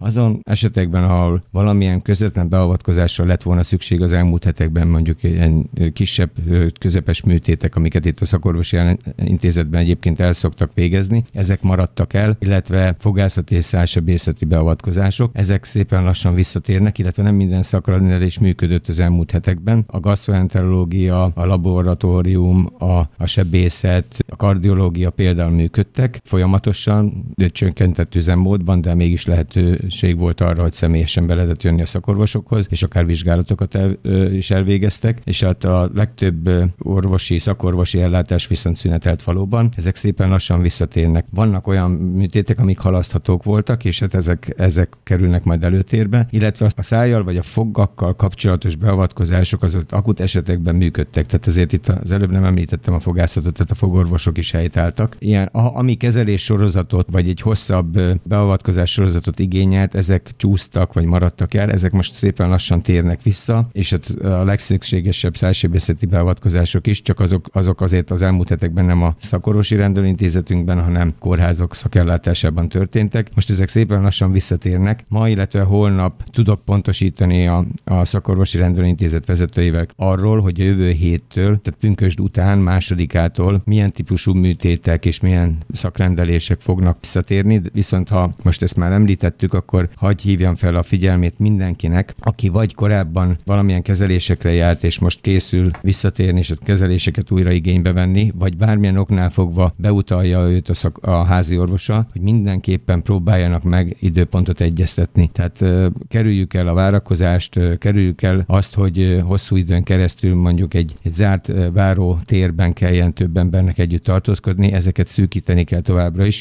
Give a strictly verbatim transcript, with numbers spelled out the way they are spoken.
Azon esetekben, ahol valamilyen közvetlen beavatkozásra lett volna szükség az elmúlt hetekben, mondjuk ilyen kisebb, közepes műtétek, amiket itt a szakorvosi intézetben egyébként el szoktak végezni, ezek maradtak el, illetve fogászati és szálsebészeti beavatkozások. Ezek szépen lassan visszatérnek, illetve nem minden szakrendelés működött az elmúlt hetekben. A gasztroenterológia, a laboratórium, a, a sebészet, a kardiológia például működtek folyamatosan, csökkentett üzemmódban, de mégis lehetőség volt arra, hogy személyesen be lehetett jönni a szakorvosokhoz, és akár vizsgálatokat el, is elvégeztek, és hát a legtöbb orvosi, szakorvosi ellátás viszont szünetelt valóban. Ezek szépen lassan visszatérnek. Vannak olyan műtétek, amik halaszthatók voltak, és hát ezek, ezek kerülnek majd előtérbe, illetve a szájjal vagy a foggakkal kapcsolatos beavatkozások azok akut esetekben működtek. Tehát azért itt az előbb nem említettem a fogászatot, tehát a fogorvosok is helytálltak. Ilyen, a, ami kezelés sorozatot, vagy egy hosszabb beavatkozás sorozatot igényelt, ezek csúsztak, vagy maradtak el, ezek most szépen lassan térnek vissza, és a legszükségesebb szálsebészeti beavatkozások is, csak azok, azok azért az elmúlt hetekben nem a szakorvosi rendelőintézetünkben, hanem kórházak szakellátásában történtek. Most ezek szépen lassan visszatérnek. Ma, illetve holnap tudok pontosítani a, a szakorvosi rendelőintézet vezetőivel arról, hogy a jövő héttől, tehát pünkösd után, másodikától milyen típusú műtétek és milyen szakrendelések fognak visszatérni. Viszont ha most ezt már említettük, akkor hadd hívjam fel a figyelmét mindenkinek, aki vagy korábban valamilyen kezelésekre járt, és most készül visszatérni, és a kezeléseket újra igénybe venni, vagy bármilyen oknál fogva beutalja őt a, szak, a házi orvosa, hogy mindenképpen próbáljanak meg időpontot egyeztetni. Tehát uh, kerüljük el a várakozást, uh, kerüljük el azt, hogy uh, hosszú időn keresztül mondjuk egy, egy zárt uh, váró térben kelljen több embernek együtt tartózkodni, ezeket szűkíteni kell továbbra is.